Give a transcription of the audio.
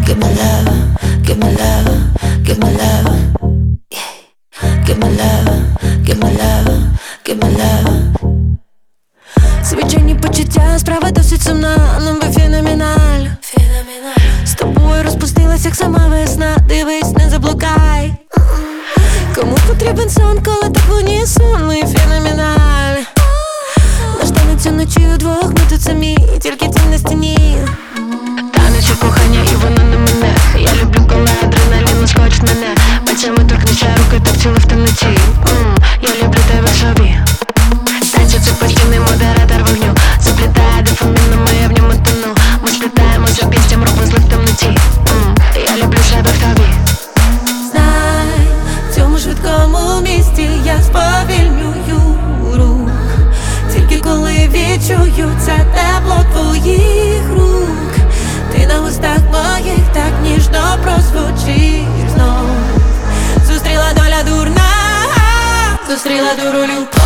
give me love, give me love, give me love, yeah. Give me love, give me love, give me love. Звичайні почуття, справа досить сумна, але ви феноменаль. З тобою розпустилась, як сама весна. Дивись, не заблукай. Кому потрібен сон, коли так в унісон? Ми феноменаль. Наш танець уночі удвох, ми тут самі, тільки тінь на стіні. Танець у кохання, і воно не мене. Я люблю, коли адреналін скочить мене. Пальцями торкнешся руки, так цілу в темноті. Я люблю тебе собі. Танці це постійний модератор вогню. Заплітає дофаміном, а я в ньому тону. Ми сплітаємо за пістям, робимо злив в темноті. Я люблю себе в тобі. Знай, в цьому швидкому місті я сповільнюю рух. Тільки коли відчую це тепло твоїх рук. Ти на устах моїх так ніжно прозвучиш знов. Зустріла доля дурна, зустріла дуру любов.